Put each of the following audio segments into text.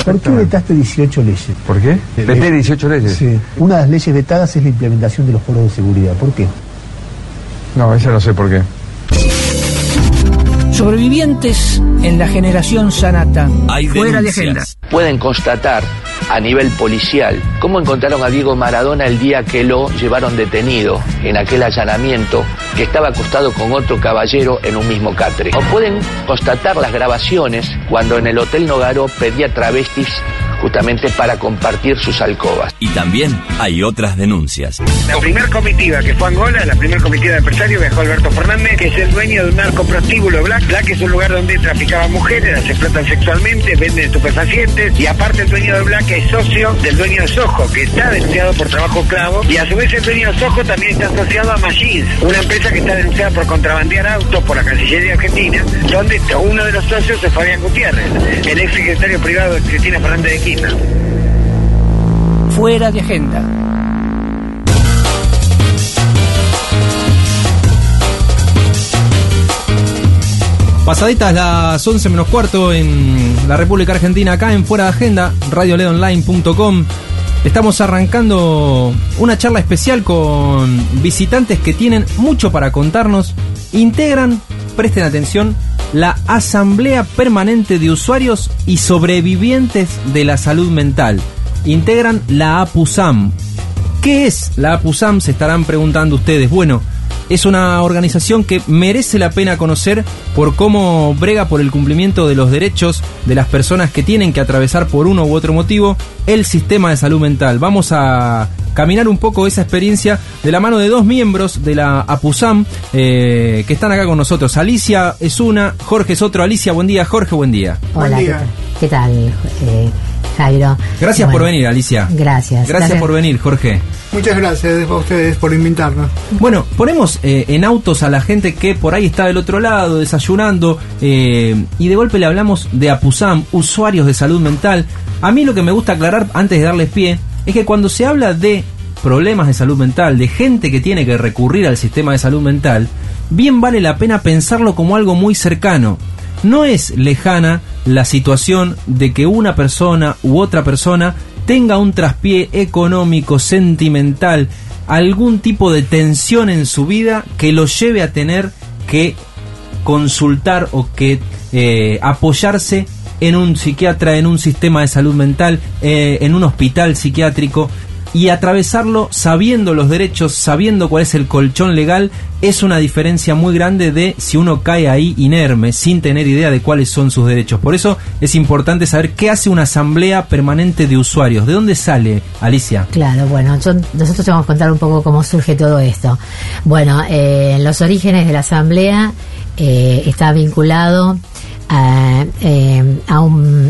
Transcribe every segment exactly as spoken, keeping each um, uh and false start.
¿Por qué vetaste dieciocho leyes? ¿Por qué? ¿Veté dieciocho leyes? Sí. Una de las leyes vetadas es la implementación de los foros de seguridad. ¿Por qué? No, esa no sé por qué. Sobrevivientes en la generación Sanata. Hay fuera denuncias. de agenda. Pueden constatar a nivel policial cómo encontraron a Diego Maradona el día que lo llevaron detenido en aquel allanamiento, que estaba acostado con otro caballero en un mismo catre. O pueden constatar las grabaciones cuando en el Hotel Nogaró pedía travestis justamente para compartir sus alcobas. Y también hay otras denuncias. La primer comitiva que fue a Angola, la primer comitiva de empresarios, viajó Alberto Fernández, que es el dueño de un narcoprostíbulo Black. Black es un lugar donde traficaban mujeres, las explotan sexualmente, venden estupefacientes, y aparte el dueño de Black es socio del dueño de Soho, que está denunciado por trabajo esclavo, y a su vez el dueño de Soho también está asociado a Magis, una empresa que está denunciada por contrabandear autos por la Cancillería Argentina, donde uno de los socios es Fabián Gutiérrez, el ex secretario privado de Cristina Fernández de Kirchner. Fuera de agenda. Pasaditas las once menos cuarto en la República Argentina, acá en Fuera de Agenda, radio led online punto com. Estamos arrancando una charla especial con visitantes que tienen mucho para contarnos. Integran, presten atención, la Asamblea Permanente de Usuarios y Sobrevivientes de la Salud Mental. Integran la APUSAM. ¿Qué es la APUSAM? Se estarán preguntando ustedes. Bueno, es una organización que merece la pena conocer por cómo brega por el cumplimiento de los derechos de las personas que tienen que atravesar por uno u otro motivo el sistema de salud mental. Vamos a caminar un poco esa experiencia de la mano de dos miembros de la APUSAM eh, que están acá con nosotros. Alicia es una, Jorge es otro. Alicia, buen día. Jorge, buen día. Hola, Buen día. ¿qué tal, eh, Jairo? Gracias Bueno, por venir, Alicia. Gracias. Gracias, Gracias por venir, Jorge. Muchas gracias a ustedes por invitarnos. Bueno, ponemos eh, en autos a la gente que por ahí está del otro lado, desayunando, eh, y de golpe le hablamos de APUSAM, usuarios de salud mental. A mí lo que me gusta aclarar antes de darles pie es que cuando se habla de problemas de salud mental, de gente que tiene que recurrir al sistema de salud mental, bien vale la pena pensarlo como algo muy cercano. No es lejana la situación de que una persona u otra persona tenga un traspié económico, sentimental, algún tipo de tensión en su vida que lo lleve a tener que consultar o que eh, apoyarse en un psiquiatra, en un sistema de salud mental, eh, en un hospital psiquiátrico, y atravesarlo sabiendo los derechos, sabiendo cuál es el colchón legal. Es una diferencia muy grande de si uno cae ahí inerme, sin tener idea de cuáles son sus derechos. Por eso es importante saber qué hace una asamblea permanente de usuarios. ¿De dónde sale, Alicia? Claro, bueno, yo, nosotros te vamos a contar un poco cómo surge todo esto. Bueno, eh, los orígenes de la asamblea eh, está vinculado a, eh, a un...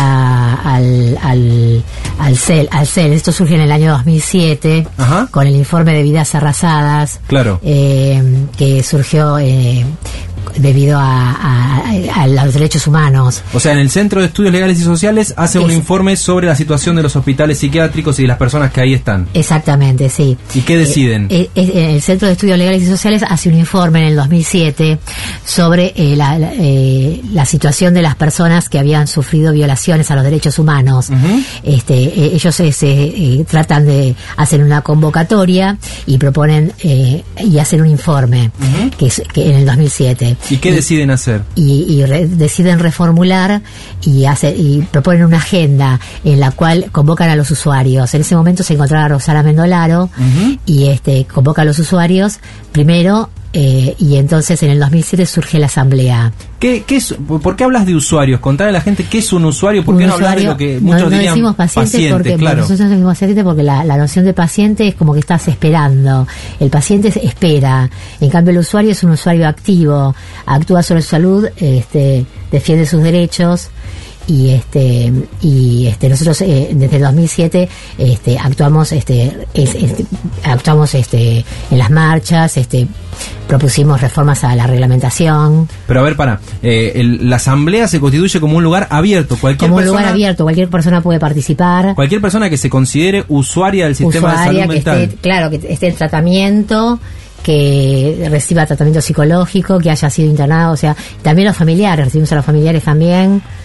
A, al, al, al C E L, al C E L. Esto surge en el año dos mil siete. Ajá. Con el informe de vidas arrasadas. Claro. Eh, que surgió eh, debido a, a, a los derechos humanos. O sea, en el Centro de Estudios Legales y Sociales hace es, un informe sobre la situación de los hospitales psiquiátricos y de las personas que ahí están. Exactamente, sí. ¿Y qué deciden? Eh, eh, el Centro de Estudios Legales y Sociales hace un informe en el dos mil siete sobre eh, la, la, eh, la situación de las personas que habían sufrido violaciones a los derechos humanos. Uh-huh. Este, eh, ellos eh, se, eh, tratan de hacer una convocatoria y proponen eh, y hacen un informe uh-huh. que, es, que en el dos mil siete. ¿Y qué y, deciden hacer? Y, y re, deciden reformular y, hace, y proponen una agenda en la cual convocan a los usuarios. En ese momento se encontraba Rosana Mendolaro uh-huh. y este convoca a los usuarios primero. Eh, y entonces en el dos mil siete surge la asamblea. ¿Qué, qué es, ¿Por qué hablas de usuarios? Contale a la gente qué es un usuario. ¿Por qué no hablas de lo que muchos no, no dirían decimos paciente? Paciente, porque, claro. Nosotros decimos paciente porque la, la noción de paciente es como que estás esperando. El paciente espera. En cambio el usuario es un usuario activo. Actúa sobre su salud, este, defiende sus derechos. Y este y este nosotros eh, desde el dos mil siete este actuamos este, es, este actuamos este en las marchas, este propusimos reformas a la reglamentación. Pero a ver, para eh, el, la asamblea se constituye como un lugar abierto, cualquier como un persona, lugar abierto, cualquier persona puede participar. Cualquier persona que se considere usuaria del sistema usuaria, de salud que mental. Esté, claro, que esté en tratamiento, que reciba tratamiento psicológico, que haya sido internado, o sea, también los familiares, recibimos a los familiares también.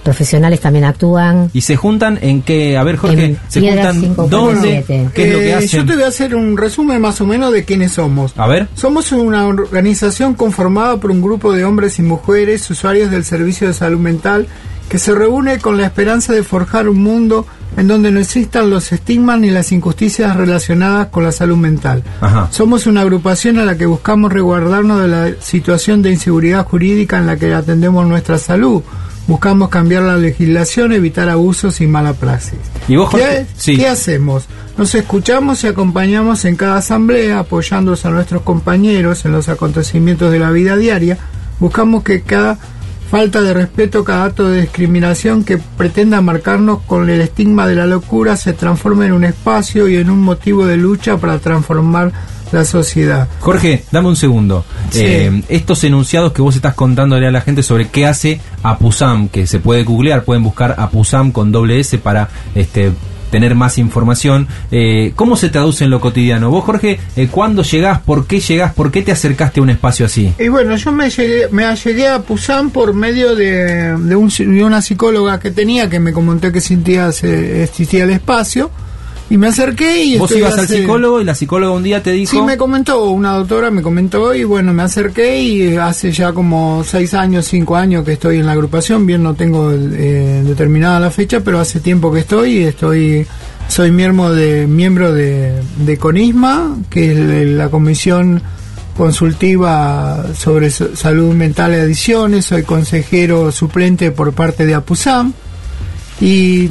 profesionales también actúan. ¿Y se juntan en qué? A ver, Jorge, En ¿se Piedras juntan cinco dónde? cuarenta y siete. ¿Qué es lo que Eh, hacen? Yo te voy a hacer un resumen más o menos de quiénes somos. A ver. Somos una organización conformada por un grupo de hombres y mujeres, usuarios del servicio de salud mental, que se reúne con la esperanza de forjar un mundo en donde no existan los estigmas ni las injusticias relacionadas con la salud mental. Ajá. Somos una agrupación a la que buscamos resguardarnos de la situación de inseguridad jurídica en la que atendemos nuestra salud. Buscamos cambiar la legislación, evitar abusos y mala praxis. ¿Y vos, Jorge? ¿Qué, Sí. ¿Qué hacemos? Nos escuchamos y acompañamos en cada asamblea, apoyándonos a nuestros compañeros en los acontecimientos de la vida diaria. Buscamos que cada falta de respeto, cada acto de discriminación que pretenda marcarnos con el estigma de la locura se transforme en un espacio y en un motivo de lucha para transformar la sociedad. Jorge, dame un segundo. Sí. Eh, estos enunciados que vos estás contándole a la gente sobre qué hace APUSAM, que se puede googlear, pueden buscar APUSAM con doble S para este tener más información. Eh, ¿Cómo se traduce en lo cotidiano? Vos, Jorge, eh, ¿cuándo llegás? ¿Por qué llegás? ¿Por qué te acercaste a un espacio así? Y bueno, yo me llegué, me llegué a Pusam por medio de, de, un, de una psicóloga que tenía, que me comentó que existía, se, existía el espacio, y me acerqué y... Vos estoy ibas al hace- psicólogo y la psicóloga un día te dijo... Sí, me comentó, una doctora me comentó, y bueno, me acerqué y hace ya como seis años, cinco años que estoy en la agrupación, bien no tengo eh, determinada la fecha, pero hace tiempo que estoy y estoy... Soy miembro de miembro de, de CONISMA, que es la comisión consultiva sobre so- salud mental y adicciones. Soy consejero suplente por parte de APUSAM. Y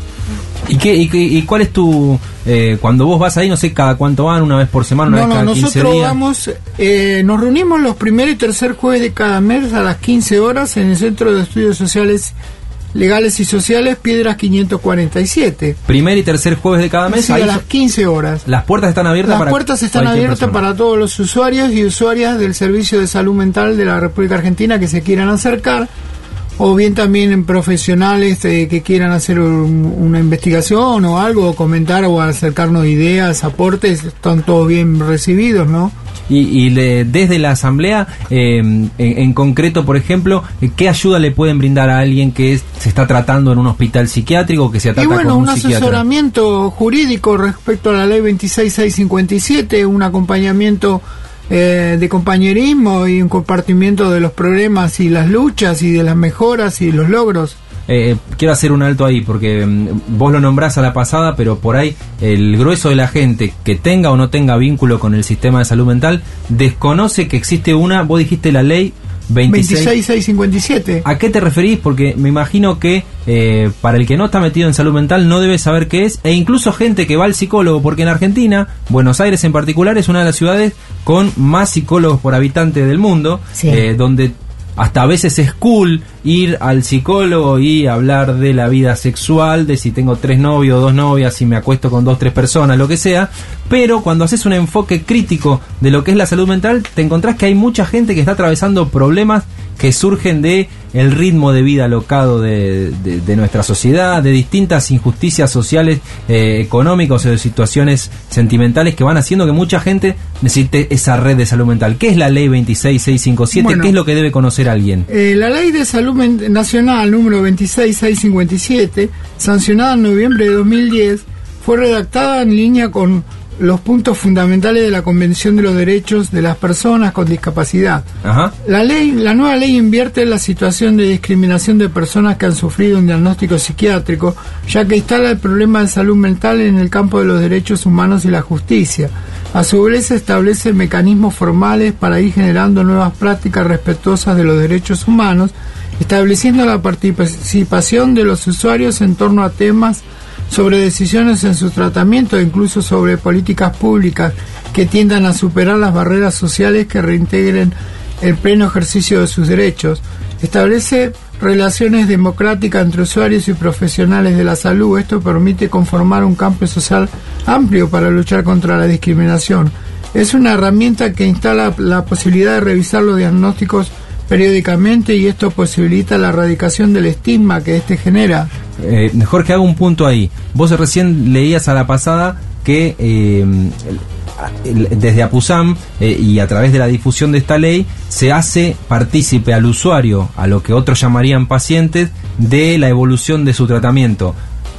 ¿Y, qué, y, qué- y cuál es tu... Eh, cuando vos vas ahí, no sé, cada cuánto van, una vez por semana, una no, vez no, cada quince nosotros días? vamos, eh, nos reunimos los primer y tercer jueves de cada mes a las quince horas en el Centro de Estudios Sociales, Legales y Sociales, Piedras quinientos cuarenta y siete. Primer y tercer jueves de cada mes. Sí, ahí a las so- quince horas. las puertas están abiertas Las para puertas están cualquier abiertas persona. para todos los usuarios y usuarias del Servicio de Salud Mental de la República Argentina que se quieran acercar, o bien también en profesionales eh, que quieran hacer un- una investigación o algo, o comentar o acercarnos ideas, aportes, están todos bien recibidos, ¿no? Y, y le- desde la asamblea, eh, en, en concreto, por ejemplo, eh, ¿qué ayuda le pueden brindar a alguien que es- se está tratando en un hospital psiquiátrico, que se Y trata bueno, con un un psiquiatra? asesoramiento jurídico respecto a la ley veintiséis mil seiscientos cincuenta y siete, un acompañamiento eh, de compañerismo y un compartimiento de los problemas y las luchas y de las mejoras y los logros. Eh, quiero hacer un alto ahí, porque mm, vos lo nombrás a la pasada, pero por ahí el grueso de la gente que tenga o no tenga vínculo con el sistema de salud mental desconoce que existe una, vos dijiste la ley veintiséis. veintiséis mil seiscientos cincuenta y siete. ¿A qué te referís? Porque me imagino que eh, para el que no está metido en salud mental no debe saber qué es, e incluso gente que va al psicólogo, porque en Argentina, Buenos Aires en particular, es una de las ciudades con más psicólogos por habitante del mundo, Sí. eh, donde hasta a veces es cool ir al psicólogo y hablar de la vida sexual, de si tengo tres novios, dos novias, si me acuesto con dos, tres personas, lo que sea. Pero cuando haces un enfoque crítico de lo que es la salud mental, te encontrás que hay mucha gente que está atravesando problemas que surgen de el ritmo de vida alocado de, de, de nuestra sociedad, de distintas injusticias sociales, eh, económicas o de situaciones sentimentales que van haciendo que mucha gente necesite esa red de salud mental. ¿Qué es la ley veintiséis mil seiscientos cincuenta y siete? Bueno. ¿Qué es lo que debe conocer alguien? Eh, la Ley de Salud Men- Nacional número veintiséis mil seiscientos cincuenta y siete, sancionada en noviembre de dos mil diez, fue redactada en línea con los puntos fundamentales de la Convención de los Derechos de las Personas con Discapacidad. Ajá. La ley, la nueva ley invierte la situación de discriminación de personas que han sufrido un diagnóstico psiquiátrico, ya que instala el problema de salud mental en el campo de los derechos humanos y la justicia. A su vez, establece mecanismos formales para ir generando nuevas prácticas respetuosas de los derechos humanos, estableciendo la participación de los usuarios en torno a temas sobre decisiones en su tratamiento e incluso sobre políticas públicas que tiendan a superar las barreras sociales que reintegren el pleno ejercicio de sus derechos. Establece relaciones democráticas entre usuarios y profesionales de la salud. Esto permite conformar un campo social amplio para luchar contra la discriminación. Es una herramienta que instala la posibilidad de revisar los diagnósticos periódicamente y esto posibilita la erradicación del estigma que éste genera. Eh, Jorge, hago un punto ahí. Vos recién leías a la pasada que eh, desde APUSAM eh, y a través de la difusión de esta ley se hace partícipe al usuario, a lo que otros llamarían pacientes, de la evolución de su tratamiento,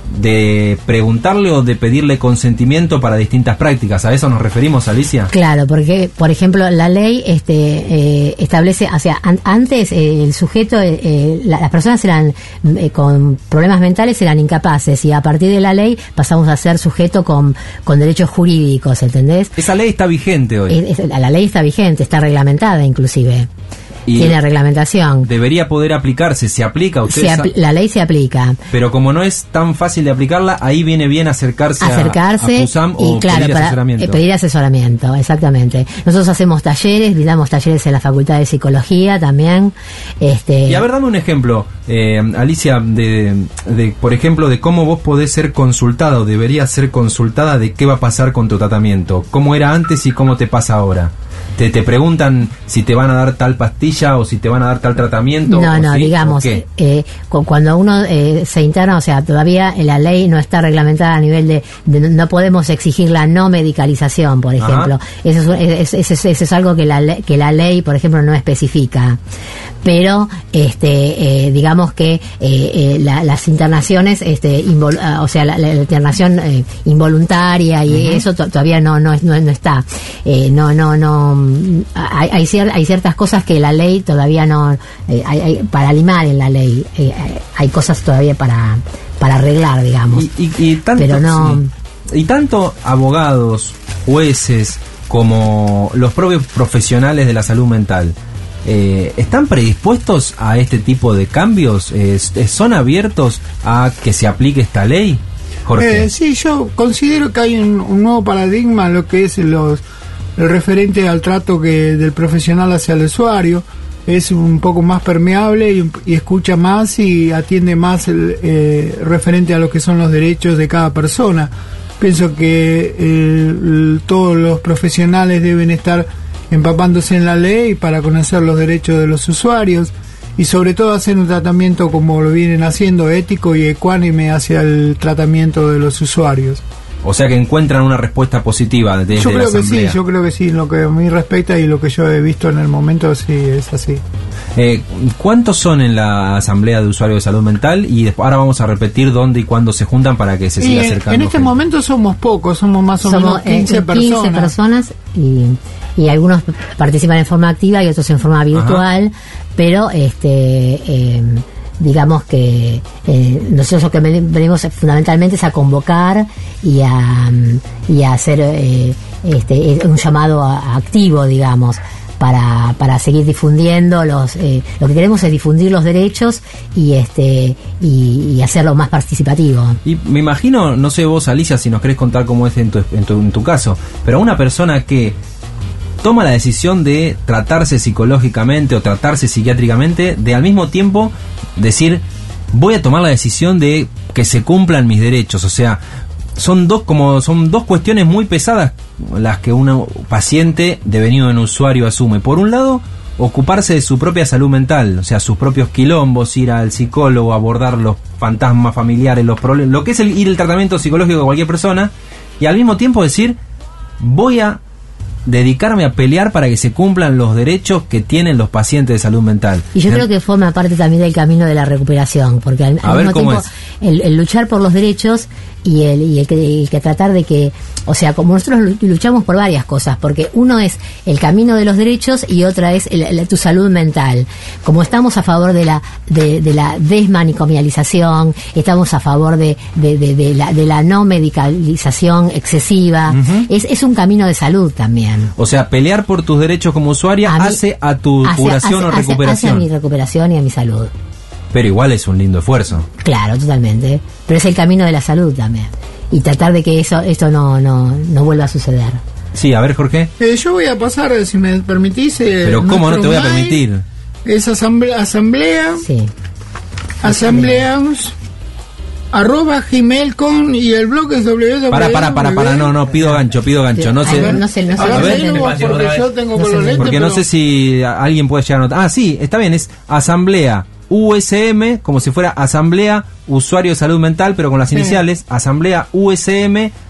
de preguntarle o de pedirle consentimiento para distintas prácticas. ¿A eso nos referimos, Alicia? Claro, porque, por ejemplo, la ley este, eh, establece, o sea, an- antes eh, el sujeto, eh, eh, la, las personas eran eh, con problemas mentales eran incapaces, y a partir de la ley pasamos a ser sujeto con, con derechos jurídicos, ¿entendés? Esa ley está vigente hoy. Es, es, la ley está vigente, está reglamentada inclusive. Y tiene reglamentación. Debería poder aplicarse, se aplica. Se apl- la ley se aplica. Pero como no es tan fácil de aplicarla, ahí viene bien acercarse, acercarse a, a PUSAM y, o claro, pedir para, asesoramiento. Eh, pedir asesoramiento, exactamente. Nosotros hacemos talleres, brindamos talleres en la Facultad de Psicología también. Este, Y a ver, dame un ejemplo, eh, Alicia, de, de, por ejemplo, de cómo vos podés ser consultada o deberías ser consultada de qué va a pasar con tu tratamiento. ¿Cómo era antes y cómo te pasa ahora? Te, te preguntan si te van a dar tal pastilla o si te van a dar tal tratamiento. No, no, sí, digamos, eh, cu- cuando uno eh, se interna, o sea, todavía la ley no está reglamentada a nivel de, de no podemos exigir la no medicalización, por ejemplo. Eso es, es, es, es, es algo que la, ley, que la ley, por ejemplo, no especifica. Pero, este, eh, digamos que eh, eh, la, las internaciones, este, invol, uh, o sea, la, la internación eh, involuntaria y uh-huh. eso to- todavía no, no, no, no está. Eh, no, no, no. Hay, hay, cier- hay ciertas cosas que la ley todavía no, eh, hay, hay, para limar en la ley, eh, hay cosas todavía para, para arreglar, digamos. Y, y, y tanto, pero no. Sí. Y tanto abogados, jueces, como los propios profesionales de la salud mental, eh, ¿están predispuestos a este tipo de cambios? Eh, ¿Son abiertos a que se aplique esta ley, Jorge? Eh, sí, yo considero que hay un, un nuevo paradigma en lo que es los el referente al trato que del profesional hacia el usuario. Es un poco más permeable y, y escucha más y atiende más el eh, referente a lo que son los derechos de cada persona. Pienso que eh, el, todos los profesionales deben estar empapándose en la ley para conocer los derechos de los usuarios y sobre todo hacer un tratamiento como lo vienen haciendo, ético y ecuánime hacia el tratamiento de los usuarios. O sea que encuentran una respuesta positiva desde yo la creo asamblea. que sí, yo creo que sí, en lo que a mí respecta y lo que yo he visto en el momento, sí, es así. Eh, ¿Cuántos son en la asamblea de usuarios de salud mental? Y después, ahora vamos a repetir dónde y cuándo se juntan para que se siga y, acercando. En este gente. momento somos pocos, somos más o Somos menos quince eh, personas. quince personas y, y algunos participan en forma activa y otros en forma virtual, ajá. Pero este eh, digamos que eh, nosotros lo que venimos fundamentalmente es a convocar y a, y a hacer eh, este, un llamado a, a activo, digamos, para, para seguir difundiendo los eh, lo que queremos es difundir los derechos y este y, y hacerlo más participativo. Y me imagino, no sé vos, Alicia, si nos querés contar cómo es en tu, en tu, en tu caso, pero una persona que toma la decisión de tratarse psicológicamente o tratarse psiquiátricamente, de al mismo tiempo decir, voy a tomar la decisión de que se cumplan mis derechos. O sea, son dos como son dos cuestiones muy pesadas las que un paciente devenido en usuario asume. Por un lado, ocuparse de su propia salud mental, o sea, sus propios quilombos, ir al psicólogo, abordar los fantasmas familiares, los problemas, lo que es el, ir al tratamiento psicológico de cualquier persona, y al mismo tiempo decir, voy a dedicarme a pelear para que se cumplan los derechos que tienen los pacientes de salud mental. Y yo creo que forma parte también del camino de la recuperación, porque al, al mismo tiempo el, el luchar por los derechos y el, y el, que, el que tratar de que, o sea, como nosotros luchamos por varias cosas, porque uno es el camino de los derechos y otra es el, el, tu salud mental. Como estamos a favor de la de, de la desmanicomialización, estamos a favor de, de, de, de, la, de la no medicalización excesiva, uh-huh. es, es un camino de salud también. O sea, pelear por tus derechos como usuaria a mí, hace a tu hace, curación hace, o recuperación. Hace a mi recuperación y a mi salud. Pero igual es un lindo esfuerzo. Claro, totalmente. Pero es el camino de la salud también. Y tratar de que eso esto no, no, no vuelva a suceder. Sí, a ver, Jorge. Eh, yo voy a pasar, si me permitís. Eh, Pero ¿cómo no te voy a permitir? Es asamblea. Asamblea. Sí. Asambleas. Arroba Gmail con y el blog es www. Para, para, para, para, no, no, pido gancho, pido gancho. No sé, no sé, no sé. A ver, porque yo tengo con los lentes. Porque no sé si alguien puede llegar a notar. Ah, sí, está bien, es asamblea U S M, como si fuera asamblea usuario de salud mental, pero con las iniciales, sí. Asamblea U S M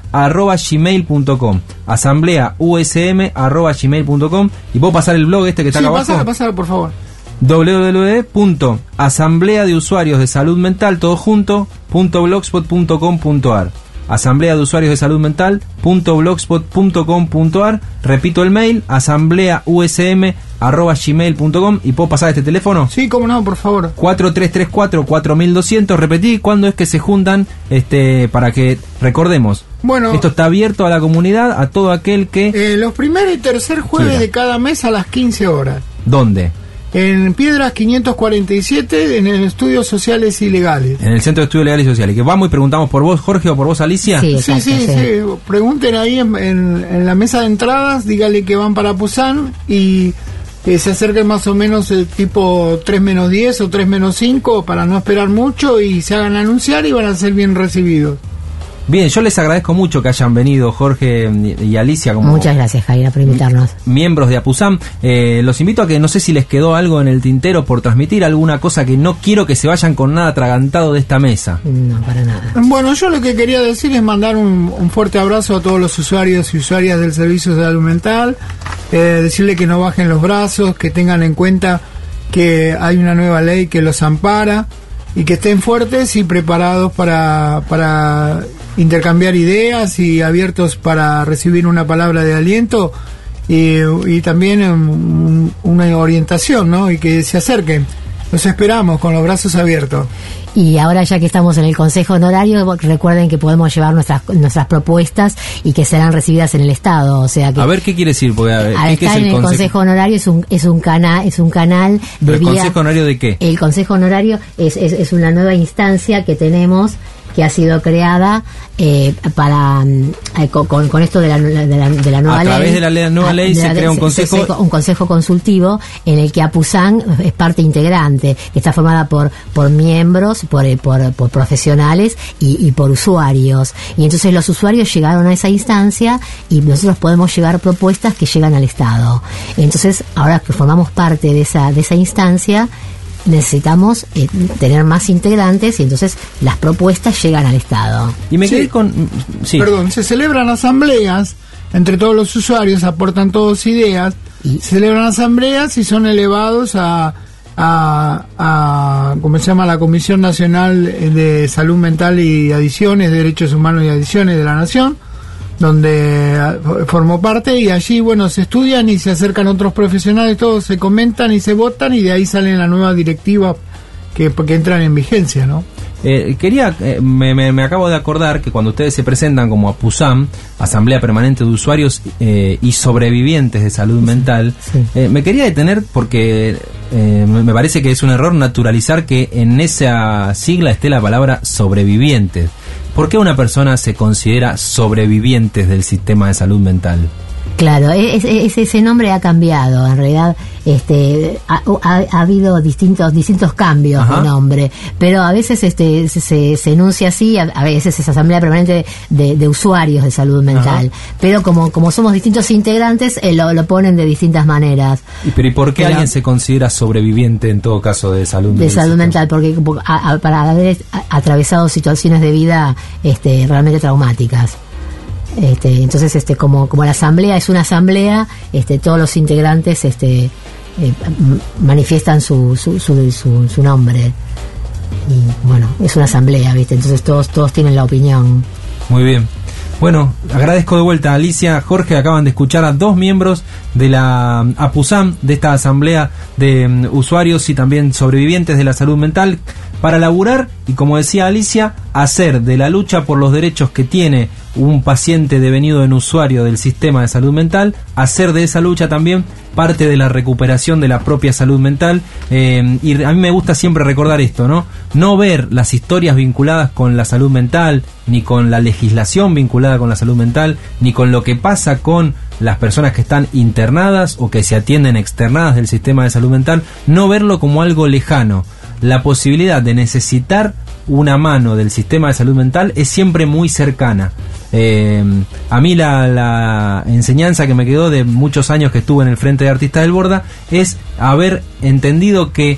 arroba gmail punto com. Asamblea U S M arroba gmail punto com. Y puedo pasar el blog este que está sí, acá abajo. Pásalo, pásalo, por favor. doble u doble u doble u punto asamblea de usuarios de salud mental todo junto punto blogspot punto com punto ar. Asamblea de usuarios de salud mental punto blogspot punto com punto ar. Repito el mail, asamblea u s m arroba gmail punto com. ¿Y puedo pasar este teléfono? Sí, cómo no, por favor. cuatro tres tres cuatro cuatro dos cero cero. Repetí cuándo es que se juntan, este, para que recordemos. Bueno, esto está abierto a la comunidad, a todo aquel que... Eh, los primer y tercer jueves quiera. De cada mes a las quince horas. ¿Dónde? En Piedras quinientos cuarenta y siete, en el Estudios Sociales y Legales. En el Centro de Estudios Legales y Sociales. Que vamos y preguntamos por vos, Jorge, o por vos, Alicia. Sí, Sí, exacto, sí, sí. sí. Pregunten ahí en, en, en la mesa de entradas, dígale que van para Pusan y eh, se acerquen más o menos eh, tipo tres menos diez o tres menos cinco para no esperar mucho y se hagan anunciar y van a ser bien recibidos. Bien, yo les agradezco mucho que hayan venido Jorge y Alicia como Muchas gracias, Jaira, por invitarnos. miembros de APUSAM. Eh, los invito a que no sé si les quedó algo en el tintero por transmitir, alguna cosa que no quiero que se vayan con nada atragantado de esta mesa. No, para nada. Bueno, yo lo que quería decir es mandar un, un fuerte abrazo a todos los usuarios y usuarias del Servicio de Salud Mental, eh, decirle que no bajen los brazos, que tengan en cuenta que hay una nueva ley que los ampara y que estén fuertes y preparados para, para intercambiar ideas y abiertos para recibir una palabra de aliento y, y también um, una orientación, ¿no? Y que se acerquen. Los esperamos con los brazos abiertos. Y ahora, ya que estamos en el Consejo Honorario, recuerden que podemos llevar nuestras nuestras propuestas y que serán recibidas en el Estado. O sea que A ver, ¿qué quiere decir? Porque, a ver, ¿qué, qué es estar el en el conse- Consejo Honorario es un es un canal es un canal de ¿El vía. Consejo Honorario de qué? El Consejo Honorario es, es, es una nueva instancia que tenemos, que ha sido creada eh, para eh, con, con esto de la, de la, de la nueva A ley. través de la ley- nueva A- ley de se la- crea un se- consejo- se- un consejo consultivo en el que APUSAN es parte integrante, que está formada por por miembros, por eh, por, por profesionales y, y por usuarios. Y entonces los usuarios llegaron a esa instancia y nosotros podemos llevar propuestas que llegan al Estado. Entonces, ahora que formamos parte de esa de esa instancia, necesitamos eh, tener más integrantes y entonces las propuestas llegan al Estado. Y me Sí. quedé con... Sí. Perdón, se celebran asambleas entre todos los usuarios, aportan todos ideas, Y- se celebran asambleas y son elevados a, a, a ¿cómo se llama? La Comisión Nacional de Salud Mental y Adicciones, Derechos Humanos y Adicciones de la Nación, donde ah, formó parte, y allí, bueno, se estudian y se acercan otros profesionales, todos se comentan y se votan, y de ahí sale la nueva directiva que, que entran en vigencia, ¿no? Eh, quería, eh, me, me, me acabo de acordar que cuando ustedes se presentan como APUSAM, Asamblea Permanente de Usuarios eh, y Sobrevivientes de Salud Mental, Sí. eh, me quería detener porque eh, me me parece que es un error naturalizar que en esa sigla esté la palabra sobrevivientes. ¿Por qué una persona se considera sobrevivientes del sistema de salud mental? Claro, es- es- ese nombre ha cambiado, en realidad este ha, ha- ha habido distintos distintos cambios Ajá. de nombre, pero a veces este se, se, se enuncia así, a, a veces es Asamblea Permanente de, de Usuarios de Salud Mental, pero como como somos distintos integrantes, eh, lo, lo ponen de distintas maneras. ¿Y, pero, ¿y por qué Pero- alguien se considera sobreviviente en todo caso de salud De del salud sistema? mental, porque porque a- a- para haber a- atravesado situaciones de vida este, realmente traumáticas. Este, entonces, este, como, como la asamblea es una asamblea, este, todos los integrantes este, eh, m- manifiestan su, su, su, su, su nombre. Y bueno, es una asamblea, ¿viste? Entonces todos, todos tienen la opinión. Muy bien. Bueno, agradezco de vuelta a Alicia, Jorge, acaban de escuchar a dos miembros de la APUSAM, de esta asamblea de um, usuarios y también sobrevivientes de la salud mental, para laburar y, como decía Alicia, hacer de la lucha por los derechos que tiene un paciente devenido en usuario del sistema de salud mental, hacer de esa lucha también parte de la recuperación de la propia salud mental. Eh, y a mí me gusta siempre recordar esto, ¿no? No ver las historias vinculadas con la salud mental, ni con la legislación vinculada con la salud mental, ni con lo que pasa con las personas que están internadas o que se atienden externadas del sistema de salud mental, no verlo como algo lejano. La posibilidad de necesitar una mano del sistema de salud mental es siempre muy cercana. Eh, a mí la, la enseñanza que me quedó de muchos años que estuve en el Frente de Artistas del Borda es haber entendido que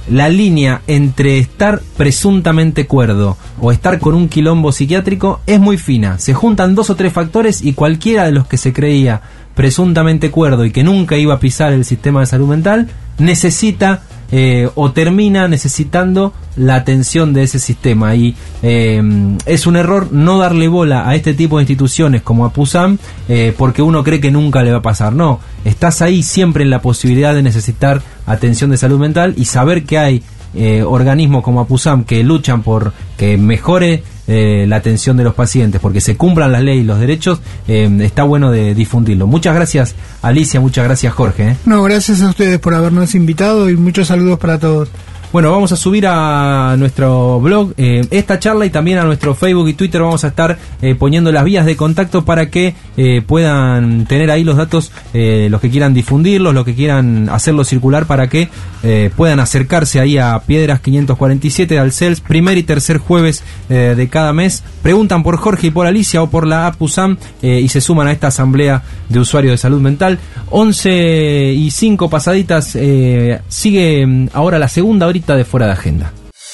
la línea entre estar presuntamente cuerdo o estar con un quilombo psiquiátrico es muy fina. Se juntan dos o tres factores y cualquiera de los que se creía presuntamente cuerdo y que nunca iba a pisar el sistema de salud mental necesita eh, o termina necesitando la atención de ese sistema, y eh, es un error no darle bola a este tipo de instituciones como APUSAM eh, porque uno cree que nunca le va a pasar. No, estás ahí siempre en la posibilidad de necesitar atención de salud mental, y saber que hay eh, organismos como APUSAM que luchan por que mejore eh, la atención de los pacientes, porque se cumplan las leyes y los derechos, eh, está bueno de difundirlo. Muchas gracias, Alicia, muchas gracias, Jorge. ¿eh? No, gracias a ustedes por habernos invitado y muchos saludos para todos. Bueno, vamos a subir a nuestro blog eh, esta charla, y también a nuestro Facebook y Twitter vamos a estar eh, poniendo las vías de contacto para que eh, puedan tener ahí los datos, eh, los que quieran difundirlos, los que quieran hacerlo circular, para que eh, puedan acercarse ahí a Piedras quinientos cuarenta y siete al C E L S, primer y tercer jueves eh, de cada mes. Preguntan por Jorge y por Alicia o por la APUSAM eh, y se suman a esta asamblea de usuarios de salud mental. once y cinco pasaditas, eh, sigue ahora la segunda horita de Fuera de Agenda.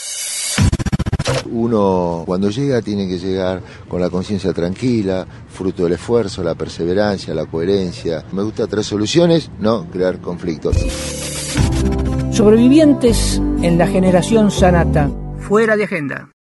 Uno cuando llega tiene que llegar con la conciencia tranquila, fruto del esfuerzo, la perseverancia, la coherencia. Me gusta traer soluciones, no crear conflictos. Sobrevivientes en la generación Sanata. Fuera de Agenda.